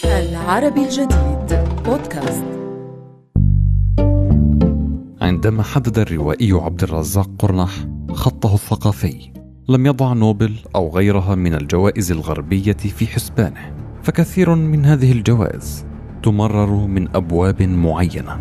العربي الجديد بودكاست. عندما حدد الروائي عبد الرزاق قرنح خطه الثقافي لم يضع نوبل أو غيرها من الجوائز الغربية في حسبانه، فكثير من هذه الجوائز تمرر من أبواب معينة.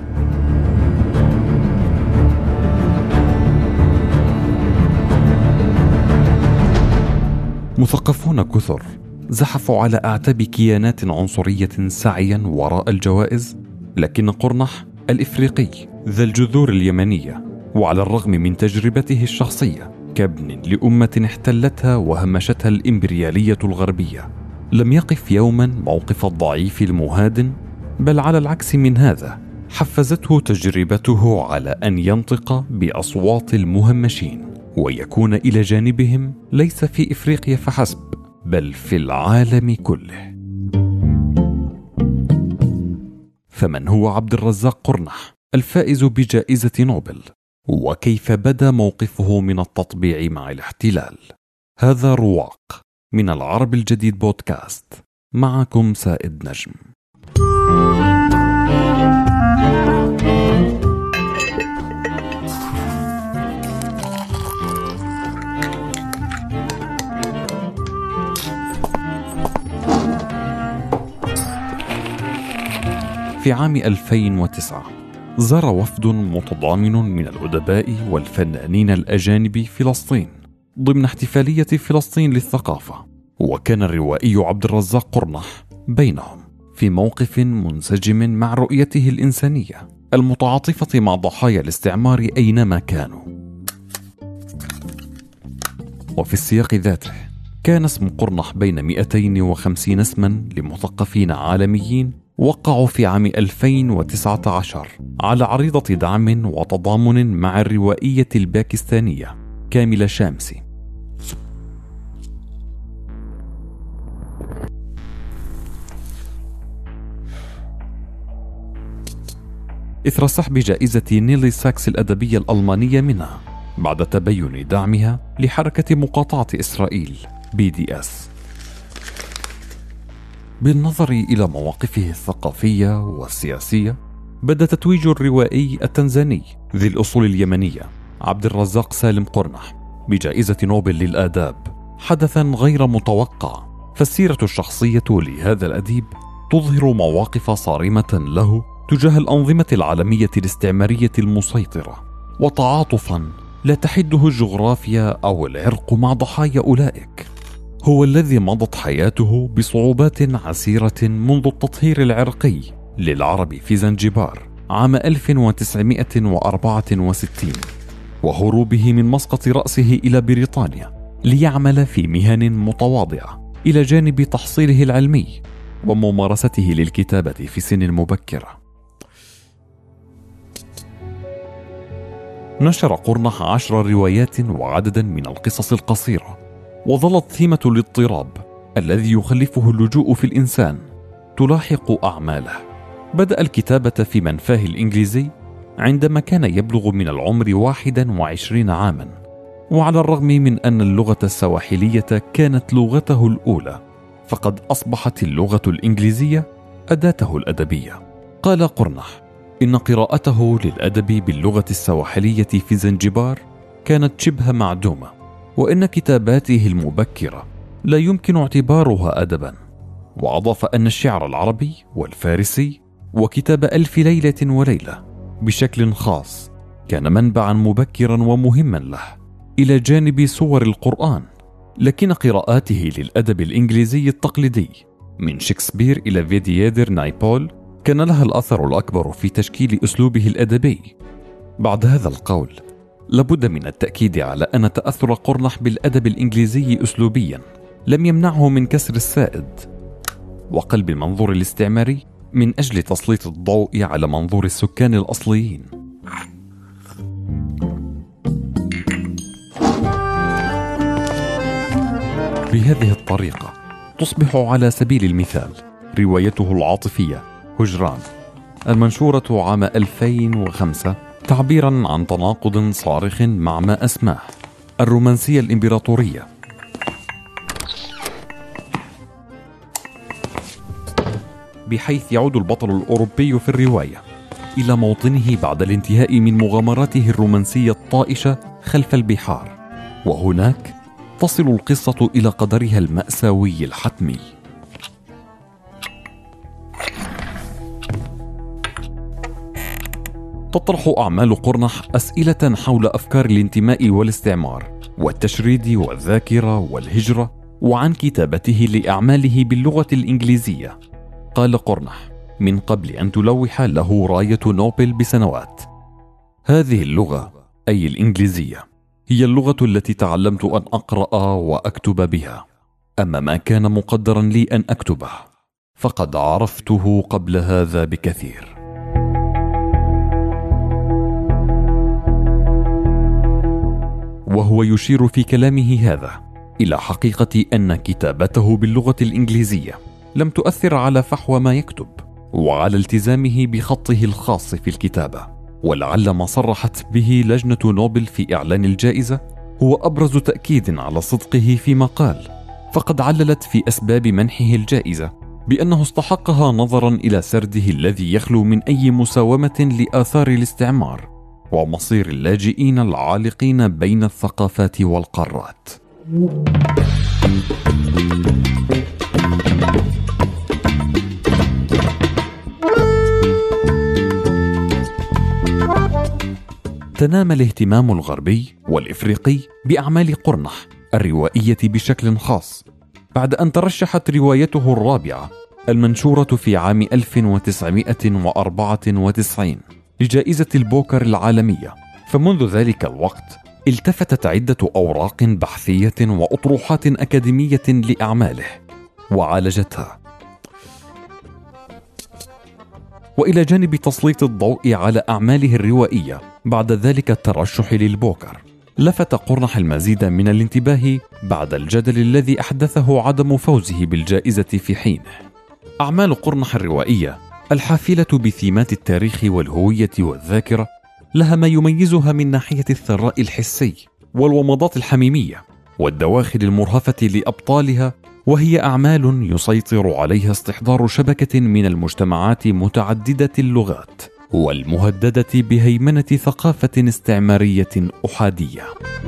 مثقفون كثر زحفوا على أعتاب كيانات عنصرية سعيا وراء الجوائز، لكن قرنح الإفريقي ذا الجذور اليمنية، وعلى الرغم من تجربته الشخصية كابن لأمة احتلتها وهمشتها الإمبريالية الغربية، لم يقف يوما موقف الضعيف المهادن، بل على العكس من هذا حفزته تجربته على أن ينطق بأصوات المهمشين ويكون إلى جانبهم ليس في إفريقيا فحسب بل في العالم كله. فمن هو عبد الرزاق قرنح الفائز بجائزة نوبل؟ وكيف بدا موقفه من التطبيع مع الاحتلال؟ هذا رواق من العربي الجديد بودكاست، معكم سائد نجم. في عام 2009 زار وفد متضامن من الأدباء والفنانين الأجانب فلسطين ضمن احتفالية فلسطين للثقافة، وكان الروائي عبد الرزاق قرنح بينهم في موقف منسجم مع رؤيته الإنسانية المتعاطفة مع ضحايا الاستعمار أينما كانوا. وفي السياق ذاته كان اسم قرنح بين 250 اسما لمثقفين عالميين وقعوا في عام 2019 على عريضة دعم وتضامن مع الروائية الباكستانية كاملة شامسي. إثر سحب جائزة نيلي ساكس الأدبية الألمانية منها بعد تبين دعمها لحركة مقاطعة إسرائيل BDS. بالنظر إلى مواقفه الثقافية والسياسية، بدأ تتويج الروائي التنزاني ذي الأصول اليمنية عبد الرزاق سالم قرنح بجائزة نوبل للآداب حدثا غير متوقع، فالسيرة الشخصية لهذا الأديب تظهر مواقف صارمة له تجاه الأنظمة العالمية الاستعمارية المسيطرة، وتعاطفا لا تحده الجغرافيا أو العرق مع ضحايا أولئك. هو الذي مضت حياته بصعوبات عسيرة منذ التطهير العرقي للعرب في زنجبار عام 1964 وهروبه من مسقط رأسه إلى بريطانيا ليعمل في مهن متواضعة إلى جانب تحصيله العلمي وممارسته للكتابة في سن مبكرة. نشر قرنح 10 روايات وعددا من القصص القصيرة، وظلت ثيمة الاضطراب الذي يخلفه اللجوء في الإنسان تلاحق أعماله. بدأ الكتابة في منفاه الإنجليزي عندما كان يبلغ من العمر 21 عاما، وعلى الرغم من أن اللغة السواحلية كانت لغته الأولى، فقد أصبحت اللغة الإنجليزية أداته الأدبية. قال قرنح إن قراءته للأدب باللغة السواحلية في زنجبار كانت شبه معدومة، وإن كتاباته المبكرة لا يمكن اعتبارها أدبا. وأضاف أن الشعر العربي والفارسي وكتاب 1000 ليلة وليلة بشكل خاص كان منبعا مبكرا ومهما له، إلى جانب سور القرآن. لكن قراءاته للأدب الإنجليزي التقليدي من شكسبير إلى فيديادر نايبول كان لها الأثر الأكبر في تشكيل أسلوبه الأدبي. بعد هذا القول لابد من التأكيد على أن تأثر قرنح بالأدب الإنجليزي أسلوبيا لم يمنعه من كسر السائد وقلب المنظور الاستعماري من أجل تسليط الضوء على منظور السكان الأصليين. بهذه الطريقة تصبح على سبيل المثال روايته العاطفية هجران المنشورة عام 2005 تعبيرا عن تناقض صارخ مع ما أسماه الرومانسية الإمبراطورية، بحيث يعود البطل الأوروبي في الرواية إلى موطنه بعد الانتهاء من مغامراته الرومانسية الطائشة خلف البحار، وهناك تصل القصة إلى قدرها المأساوي الحتمي. تطرح أعمال قرنح أسئلة حول أفكار الانتماء والاستعمار والتشريد والذاكرة والهجرة، وعن كتابته لأعماله باللغة الإنجليزية. قال قرنح من قبل أن تلوح له راية نوبل بسنوات: هذه اللغة، أي الإنجليزية، هي اللغة التي تعلمت أن أقرأ وأكتب بها. أما ما كان مقدرا لي أن أكتبه فقد عرفته قبل هذا بكثير. وهو يشير في كلامه هذا إلى حقيقة أن كتابته باللغة الإنجليزية لم تؤثر على فحوى ما يكتب وعلى التزامه بخطه الخاص في الكتابة. ولعل ما صرحت به لجنة نوبل في إعلان الجائزة هو أبرز تأكيد على صدقه فيما قال، فقد عللت في أسباب منحه الجائزة بأنه استحقها نظرا إلى سرده الذي يخلو من أي مساومة لآثار الاستعمار ومصير اللاجئين العالقين بين الثقافات والقارات. تنامى الاهتمام الغربي والإفريقي بأعمال قرنح الروائية بشكل خاص بعد أن ترشحت روايته الرابعة المنشورة في عام 1994 لجائزة البوكر العالمية. فمنذ ذلك الوقت التفتت عدة أوراق بحثية وأطروحات أكاديمية لأعماله وعالجتها، وإلى جانب تسليط الضوء على أعماله الروائية بعد ذلك الترشح للبوكر، لفت قرنح المزيد من الانتباه بعد الجدل الذي أحدثه عدم فوزه بالجائزة في حينه. أعمال قرنح الروائية الحافلة بثيمات التاريخ والهوية والذاكرة لها ما يميزها من ناحية الثراء الحسي والومضات الحميمية والدواخل المرهفة لأبطالها، وهي أعمال يسيطر عليها استحضار شبكة من المجتمعات متعددة اللغات والمهددة بهيمنة ثقافة استعمارية أحادية.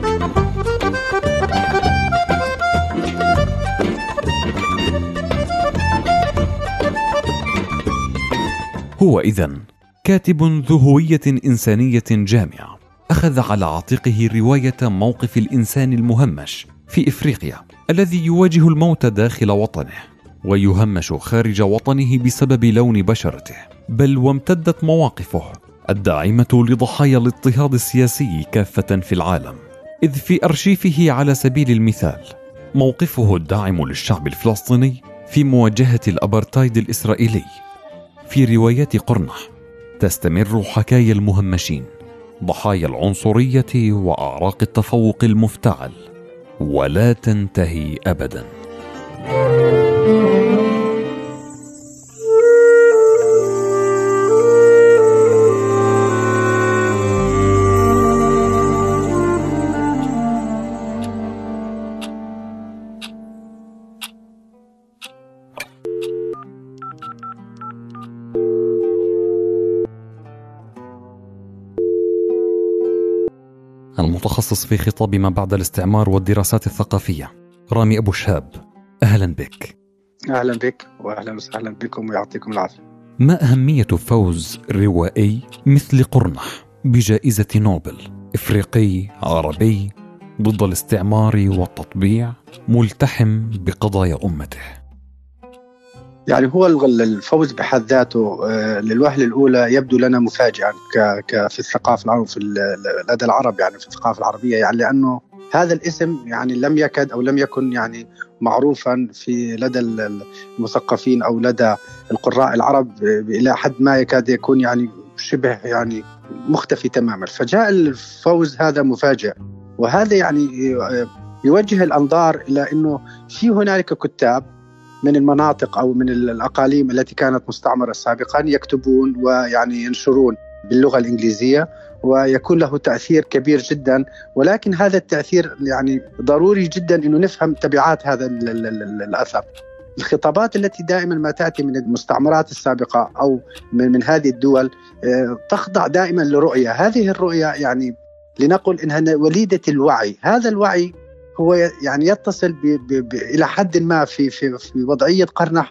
هو إذن كاتب ذو هوية إنسانية جامعة، أخذ على عاتقه رواية موقف الإنسان المهمش في إفريقيا الذي يواجه الموت داخل وطنه ويهمش خارج وطنه بسبب لون بشرته، بل وامتدت مواقفه الداعمة لضحايا الاضطهاد السياسي كافة في العالم. إذ في أرشيفه على سبيل المثال موقفه الداعم للشعب الفلسطيني في مواجهة الأبرتايد الإسرائيلي. في روايات قرنح تستمر حكايا المهمشين، ضحايا العنصرية وأعراق التفوق المفتعل، ولا تنتهي أبدا. المتخصص في خطاب ما بعد الاستعمار والدراسات الثقافية رامي أبو شهاب، أهلا بك. أهلا بك وأهلا وسهلا بكم ويعطيكم العافية. ما أهمية فوز روائي مثل قرنح بجائزة نوبل، إفريقي عربي ضد الاستعمار والتطبيع، ملتحم بقضايا أمته؟ يعني هو الفوز بحد ذاته للوهلة الأولى يبدو لنا مفاجئا في الثقافة العربية، في لدى العرب، يعني في الثقافة العربية، يعني لأنه هذا الاسم يعني لم يكد أو لم يكن يعني معروفا في لدى المثقفين أو لدى القراء العرب إلى حد ما يكاد يكون يعني شبه يعني مختفي تماما. فجاء الفوز هذا مفاجئ، وهذا يعني يوجه الأنظار إلى أنه في هنالك كتاب من المناطق أو من الأقاليم التي كانت مستعمرة سابقا يكتبون ويعني ينشرون باللغة الإنجليزية، ويكون له تأثير كبير جدا. ولكن هذا التأثير يعني ضروري جدا أنه نفهم تبعات هذا الأثر. الخطابات التي دائما ما تأتي من المستعمرات السابقة أو من هذه الدول تخضع دائما لرؤية. هذه الرؤية يعني لنقل إنها وليدة الوعي. هذا الوعي هو يعني يتصل إلى حد ما في وضعية قرنح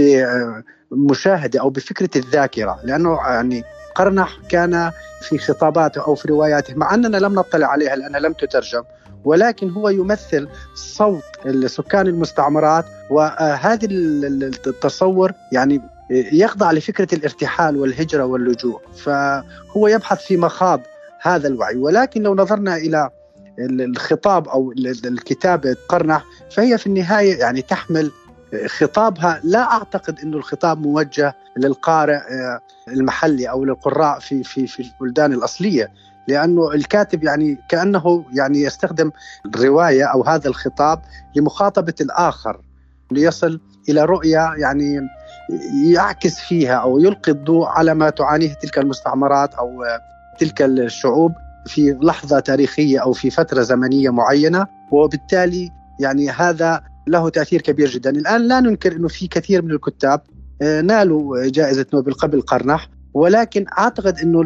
بمشاهدة أو بفكرة الذاكرة، لأنه يعني قرنح كان في خطاباته أو في رواياته، مع أننا لم نطلع عليها لأنها لم تترجم، ولكن هو يمثل صوت سكان المستعمرات، وهذا التصور يعني يخضع لفكرة الارتحال والهجرة واللجوء، فهو يبحث في مخاض هذا الوعي. ولكن لو نظرنا إلى الخطاب أو الكتابة قرنح، فهي في النهاية يعني تحمل خطابها، لا أعتقد أنه الخطاب موجه للقارئ المحلي أو للقراء في البلدان الأصلية، لأنه الكاتب يعني كأنه يعني يستخدم الرواية أو هذا الخطاب لمخاطبة الآخر، ليصل إلى رؤية يعني يعكس فيها أو يلقي الضوء على ما تعانيه تلك المستعمرات أو تلك الشعوب في لحظة تاريخية أو في فترة زمنية معينة، وبالتالي يعني هذا له تأثير كبير جدا. الآن لا ننكر أنه في كثير من الكتاب نالوا جائزة نوبل قبل قرنح، ولكن أعتقد أنه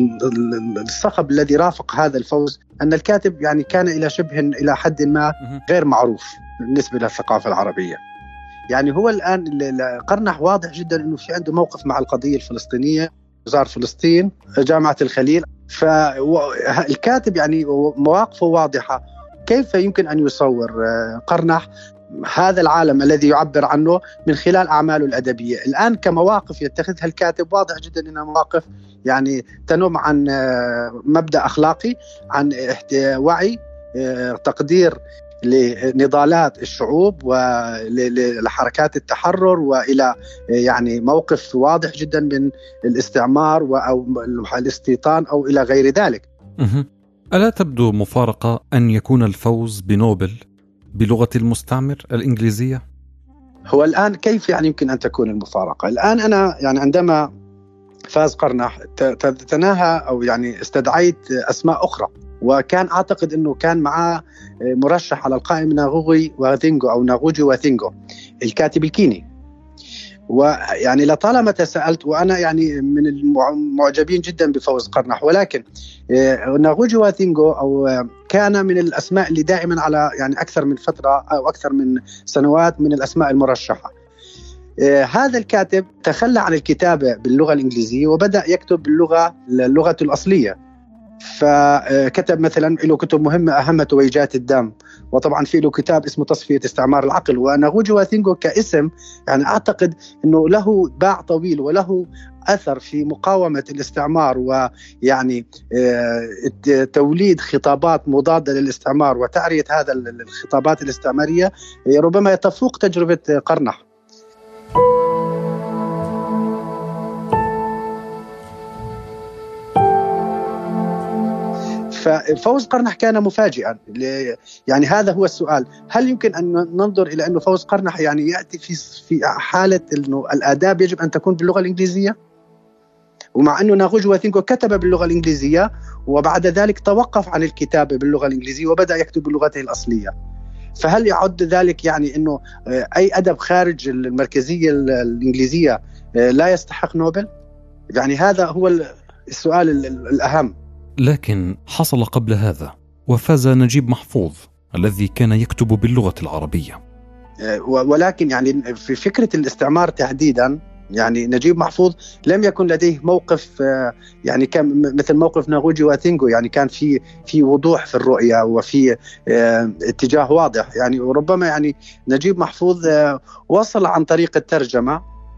الصخب الذي رافق هذا الفوز أن الكاتب يعني كان إلى شبه إلى حد ما غير معروف بالنسبة للثقافة العربية. يعني هو الآن قرنح واضح جدا أنه في عنده موقف مع القضية الفلسطينية، زار فلسطين، جامعة الخليل، فالكاتب يعني مواقفه واضحة. كيف يمكن أن يصور قرنح هذا العالم الذي يعبر عنه من خلال أعماله الأدبية؟ الآن كمواقف يتخذها الكاتب واضح جدا أنها مواقف يعني تنم عن مبدأ أخلاقي، عن وعي، تقدير لنضالات الشعوب ولحركات التحرر، وإلى يعني موقف واضح جدا من الاستعمار أو الاستيطان أو إلى غير ذلك. ألا تبدو مفارقة أن يكون الفوز بنوبل بلغة المستعمر الإنجليزية؟ هو الآن كيف يعني يمكن أن تكون المفارقة؟ الآن أنا يعني عندما فاز قرنح تناهى أو يعني استدعيت أسماء أخرى، وكان أعتقد أنه كان معاه مرشح على القائمة ناغوجي واثينغو أو ناغوجي واثينغو الكاتب الكيني. ويعني لطالما تساءلت، وأنا يعني من المعجبين جدا بفوز قرنح، ولكن ناغوجي واثينغو أو كان من الأسماء اللي دائما على يعني أكثر من فترة أو أكثر من سنوات من الأسماء المرشحة. هذا الكاتب تخلى عن الكتابة باللغة الإنجليزية وبدأ يكتب باللغة الأصلية، فكتب مثلا له كتب مهمة أهم تويجات الدم، وطبعا في له كتاب اسمه تصفية استعمار العقل. وناغوجي واثينغو كاسم يعني أعتقد أنه له باع طويل وله أثر في مقاومة الاستعمار، ويعني توليد خطابات مضادة للاستعمار وتعرية هذا الخطابات الاستعمارية ربما تفوق تجربة قرنح. ففوز قرنح كان مفاجئا. يعني هذا هو السؤال، هل يمكن أن ننظر إلى أنه فوز قرنح يعني يأتي في حالة أنه الآداب يجب أن تكون باللغة الإنجليزية، ومع أنه ناغوجي واثينغو كتب باللغة الإنجليزية وبعد ذلك توقف عن الكتابة باللغة الإنجليزية وبدأ يكتب بلغته الأصلية؟ فهل يعد ذلك يعني أنه أي أدب خارج المركزية الإنجليزية لا يستحق نوبل؟ يعني هذا هو السؤال الأهم. لكن حصل قبل هذا وفاز نجيب محفوظ الذي كان يكتب باللغة العربية. ولكن يعني في فكرة الاستعمار تحديدا يعني نجيب محفوظ لم يكن لديه موقف يعني كان مثل موقف ناغوجي واثينغو، يعني كان في وضوح في الرؤية وفي اتجاه واضح. يعني وربما يعني نجيب محفوظ وصل عن طريق الترجمة،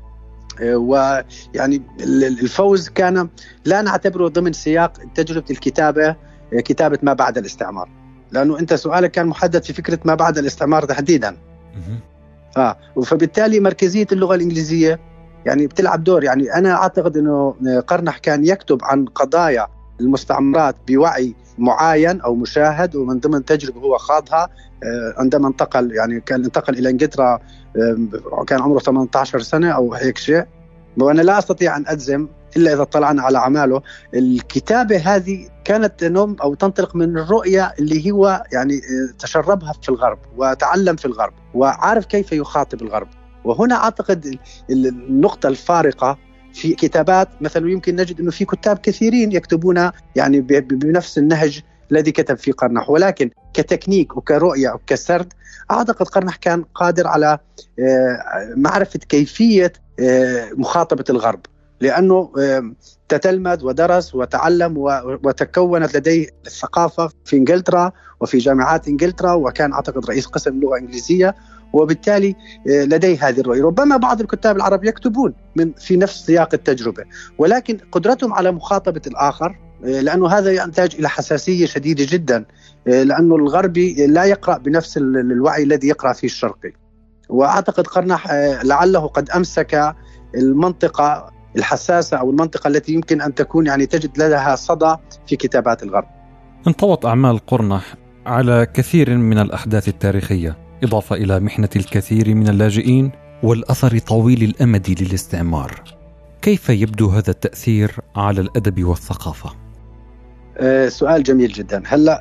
ويعني الفوز كان لا نعتبره ضمن سياق تجربة الكتابة، كتابة ما بعد الاستعمار، لأنه أنت سؤالك كان محدد في فكرة ما بعد الاستعمار تحديدا. فبالتالي مركزية اللغة الإنجليزية يعني بتلعب دور. يعني أنا أعتقد أنه قرنح كان يكتب عن قضايا المستعمرات بوعي معين أو مشاهد، ومن ضمن تجربة هو خاضها عندما انتقل إلى إنجلترا، كان عمره 18 سنة أو هيك شيء. وأنا لا أستطيع أن أجزم إلا إذا طلعنا على أعماله. الكتابة هذه كانت تنم أو تنطلق من الرؤية اللي هو يعني تشربها في الغرب وتعلم في الغرب وعارف كيف يخاطب الغرب. وهنا أعتقد النقطة الفارقة في كتابات، مثلا يمكن نجد أنه في كتاب كثيرين يكتبون يعني بنفس النهج الذي كتب فيه قرنح، ولكن كتكنيك وكرؤية وكسرد أعتقد قرنح كان قادر على معرفة كيفية مخاطبة الغرب، لأنه تتلمذ ودرس وتعلم وتكونت لديه الثقافة في إنجلترا وفي جامعات إنجلترا، وكان أعتقد رئيس قسم لغة إنجليزية، وبالتالي لديه هذه الرؤية. ربما بعض الكتاب العرب يكتبون في نفس سياق التجربة، ولكن قدرتهم على مخاطبة الآخر، لأنه هذا يحتاج إلى حساسية شديدة جدا، لأنه الغربي لا يقرأ بنفس الوعي الذي يقرأ فيه الشرقي. وأعتقد قرنح لعله قد أمسك المنطقة الحساسة أو المنطقة التي يمكن أن تكون يعني تجد لها صدى في كتابات الغرب. انطوت أعمال قرنح على كثير من الأحداث التاريخية، إضافة إلى محنة الكثير من اللاجئين والأثر طويل الأمد للاستعمار. كيف يبدو هذا التأثير على الأدب والثقافة؟ سؤال جميل جدا. هلا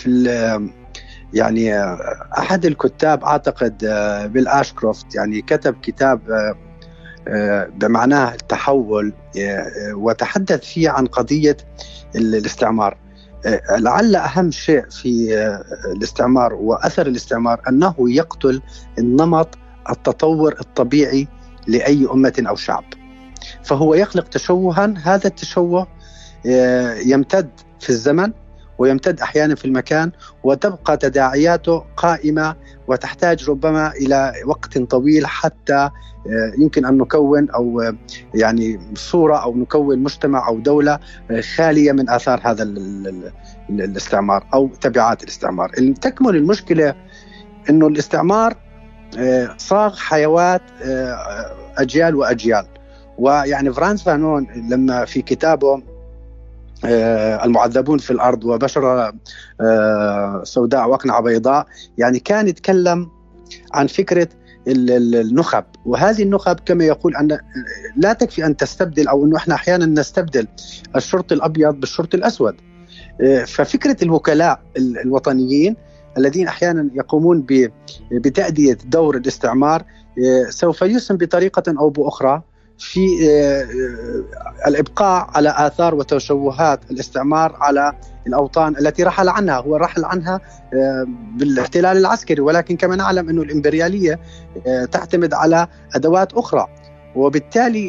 يعني أحد الكتاب أعتقد بيل أشكروفت يعني كتب كتاب بمعناه التحول، وتحدث فيه عن قضية الاستعمار. لعل أهم شيء في الاستعمار وأثر الاستعمار أنه يقتل النمط التطور الطبيعي لأي أمة أو شعب، فهو يخلق تشوها. هذا التشوه يمتد في الزمن ويمتد أحيانا في المكان، وتبقى تداعياته قائمة وتحتاج ربما إلى وقت طويل حتى يمكن أن نكون أو يعني صورة أو نكون مجتمع أو دولة خالية من آثار هذا الاستعمار أو تبعات الاستعمار. تكمن المشكلة أنه الاستعمار صاغ حيوات أجيال وأجيال. ويعني فرانس فانون لما في كتابه المعذبون في الأرض وبشرة سوداء وأقنعة بيضاء يعني كان يتكلم عن فكرة النخب، وهذه النخب كما يقول أن لا تكفي أن تستبدل، أو أنه إحنا أحيانا نستبدل الشرط الأبيض بالشرط الأسود. ففكرة الوكلاء الوطنيين الذين أحيانا يقومون بتأدية دور الاستعمار سوف يسهم بطريقة أو بأخرى في الإبقاء على آثار وتشوهات الاستعمار على الأوطان التي رحل عنها. هو رحل عنها بالاحتلال العسكري، ولكن كما نعلم أن الإمبريالية تعتمد على أدوات أخرى، وبالتالي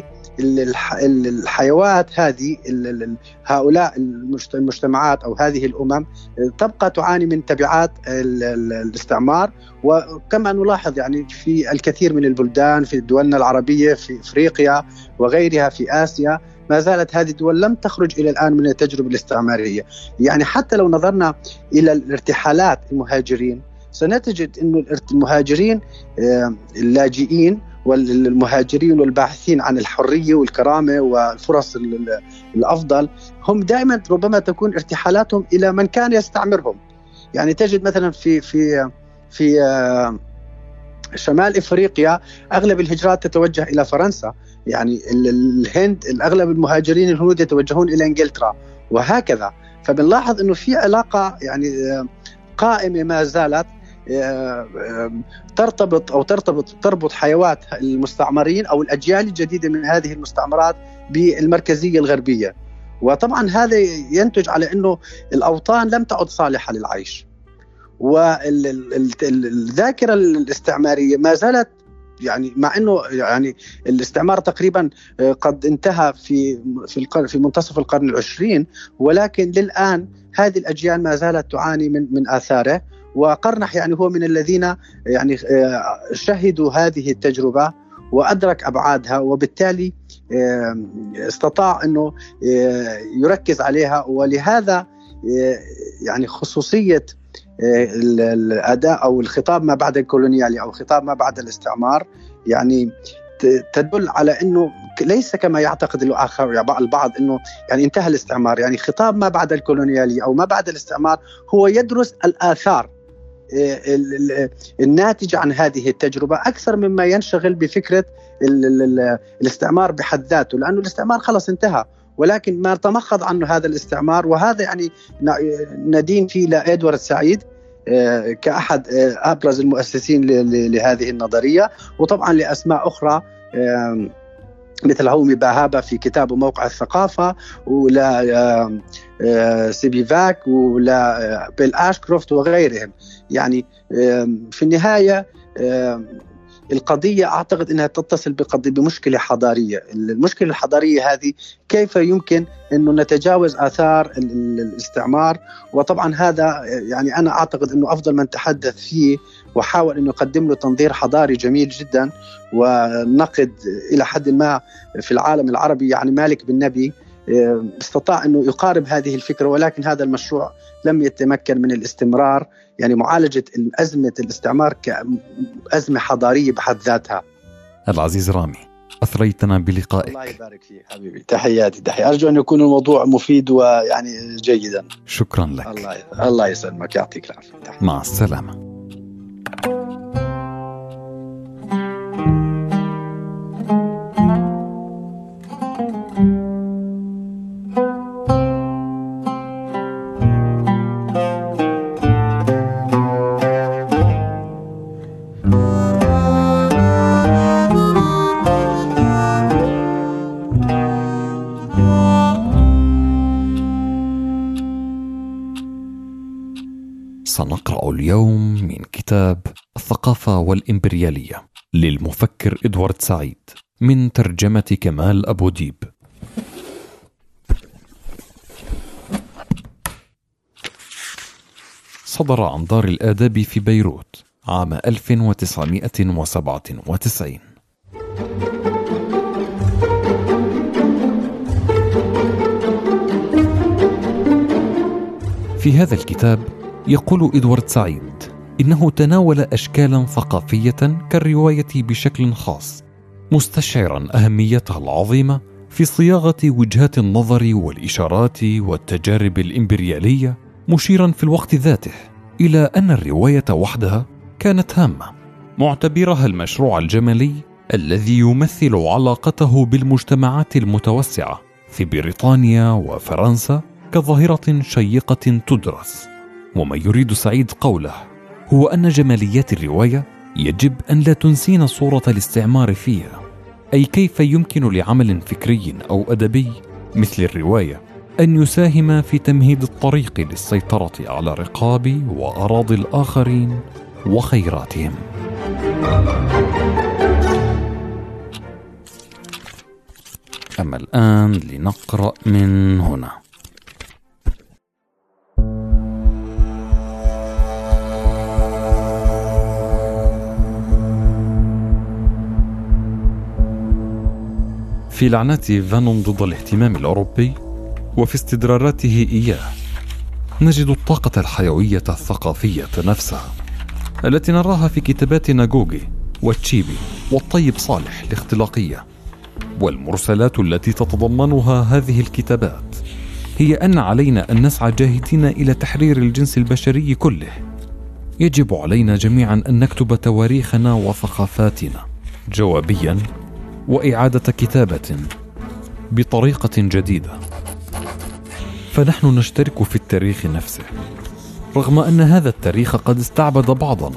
الحيوات هذه هؤلاء المجتمعات أو هذه الأمم تبقى تعاني من تبعات الاستعمار. وكما نلاحظ يعني في الكثير من البلدان في دولنا العربية في أفريقيا وغيرها في آسيا ما زالت هذه الدول لم تخرج إلى الآن من التجربة الاستعمارية. يعني حتى لو نظرنا إلى الارتحالات المهاجرين سنتجد أن المهاجرين اللاجئين والمهاجرين والباحثين عن الحرية والكرامة والفرص الأفضل هم دائما ربما تكون ارتحالاتهم إلى من كان يستعمرهم. يعني تجد مثلا في شمال إفريقيا أغلب الهجرات تتوجه إلى فرنسا، يعني الهند الأغلب المهاجرين الهنود يتوجهون إلى إنجلترا وهكذا. فبنلاحظ أنه في علاقة يعني قائمة ما زالت تربط حيوات المستعمرين أو الأجيال الجديدة من هذه المستعمرات بالمركزية الغربية. وطبعا هذا ينتج على أنه الأوطان لم تعد صالحة للعيش، والذاكرة الاستعمارية ما زالت يعني مع أنه يعني الاستعمار تقريبا قد انتهى في منتصف القرن العشرين، ولكن للآن هذه الأجيال ما زالت تعاني من آثاره. وقرنح يعني هو من الذين يعني شهدوا هذه التجربة وأدرك أبعادها، وبالتالي استطاع أنه يركز عليها. ولهذا يعني خصوصية الأداء أو الخطاب ما بعد الكولونيالي أو خطاب ما بعد الاستعمار يعني تدل على أنه ليس كما يعتقد البعض أنه يعني انتهى الاستعمار. يعني خطاب ما بعد الكولونيالي أو ما بعد الاستعمار هو يدرس الآثار الناتجة عن هذه التجربة أكثر مما ينشغل بفكرة الاستعمار بحد ذاته، لأنه الاستعمار خلص انتهى، ولكن ما تمخض عنه هذا الاستعمار. وهذا يعني ندين فيه لإدوارد سعيد كأحد أبرز المؤسسين لهذه النظرية، وطبعا لأسماء أخرى مثل هومي باهابا في كتابه موقع الثقافة، ولا سيبيفاك، ولا بيل أشكروفت وغيرهم. يعني في النهاية القضية أعتقد أنها تتصل بمشكلة حضارية. المشكلة الحضارية هذه كيف يمكن أنه نتجاوز آثار الاستعمار؟ وطبعا هذا يعني أنا أعتقد أنه أفضل من تحدث فيه وحاول أنه يقدم له تنظير حضاري جميل جدا ونقد إلى حد ما في العالم العربي. يعني مالك بن نبي استطاع أنه يقارب هذه الفكرة، ولكن هذا المشروع لم يتمكن من الاستمرار. يعني معالجة أزمة الاستعمار كأزمة حضارية بحد ذاتها. العزيز رامي، أثريتنا بلقائك. الله يبارك فيك حبيبي، تحياتي. أرجو أن يكون الموضوع مفيد ويعني جيدا. شكرا لك. الله يسلمك، يعطيك العافية. مع السلامة. سنقرأ اليوم من كتاب الثقافة والإمبريالية للمفكر إدوارد سعيد من ترجمة كمال أبو ديب. صدر عن دار الآداب في بيروت عام 1997. في هذا الكتاب يقول إدوارد سعيد إنه تناول أشكالا ثقافية كالرواية بشكل خاص، مستشعرا أهميتها العظيمة في صياغة وجهات النظر والإشارات والتجارب الإمبريالية، مشيرا في الوقت ذاته إلى أن الرواية وحدها كانت هامة، معتبرها المشروع الجمالي الذي يمثل علاقته بالمجتمعات المتوسعة في بريطانيا وفرنسا كظاهرة شيقة تدرس. وما يريد سعيد قوله هو أن جماليات الرواية يجب أن لا تنسينا صورة الاستعمار فيها، أي كيف يمكن لعمل فكري أو أدبي مثل الرواية أن يساهم في تمهيد الطريق للسيطرة على رقاب وأراضي الآخرين وخيراتهم. أما الآن لنقرأ من هنا. في لعنة فانون ضد الاهتمام الأوروبي وفي استدراراته إياه نجد الطاقة الحيوية الثقافية نفسها التي نراها في كتابات ناغوغي وتشيبي والطيب صالح الاختلاقية. والمرسلات التي تتضمنها هذه الكتابات هي أن علينا أن نسعى جاهدين إلى تحرير الجنس البشري كله. يجب علينا جميعا أن نكتب تواريخنا وثقافاتنا جوابيا وإعادة كتابة بطريقة جديدة، فنحن نشترك في التاريخ نفسه رغم أن هذا التاريخ قد استعبد بعضنا.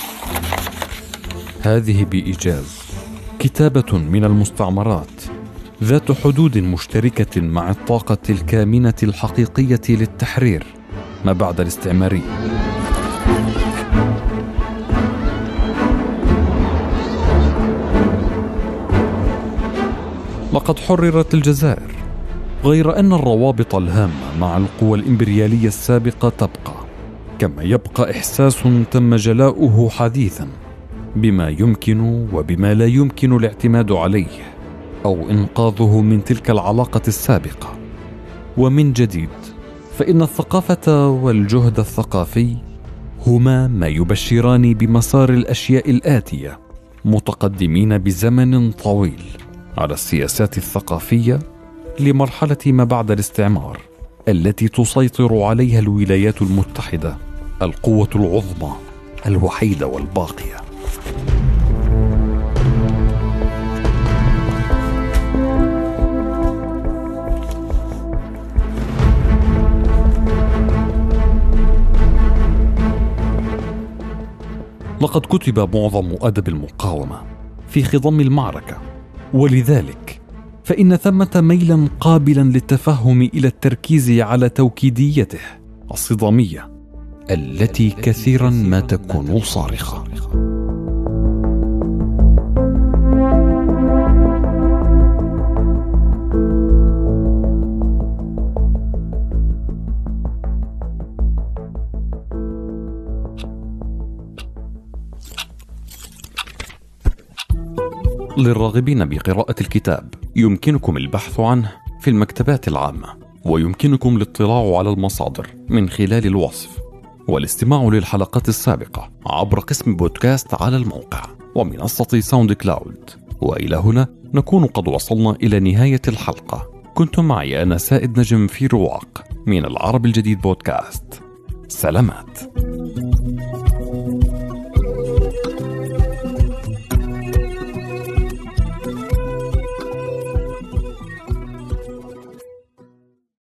هذه بإيجاز كتابة من المستعمرات ذات حدود مشتركة مع الطاقة الكامنة الحقيقية للتحرير ما بعد الاستعمارية. لقد حررت الجزائر، غير أن الروابط الهامة مع القوى الإمبريالية السابقة تبقى، كما يبقى إحساس تم جلاؤه حديثا بما يمكن وبما لا يمكن الاعتماد عليه أو إنقاذه من تلك العلاقة السابقة. ومن جديد فإن الثقافة والجهد الثقافي هما ما يبشران بمسار الأشياء الآتية، متقدمين بزمن طويل على السياسات الثقافية لمرحلة ما بعد الاستعمار التي تسيطر عليها الولايات المتحدة، القوة العظمى الوحيدة والباقية. لقد كتب معظم أدب المقاومة في خضم المعركة، ولذلك فإن ثمة ميلا قابلا للتفهم إلى التركيز على توكيديته الصدامية التي كثيرا ما تكون صارخة. للراغبين بقراءة الكتاب يمكنكم البحث عنه في المكتبات العامة، ويمكنكم الاطلاع على المصادر من خلال الوصف، والاستماع للحلقات السابقة عبر قسم بودكاست على الموقع ومنصة ساوند كلاود. وإلى هنا نكون قد وصلنا إلى نهاية الحلقة. كنتم معي أنا سائد نجم في رواق من العرب الجديد بودكاست. سلامات.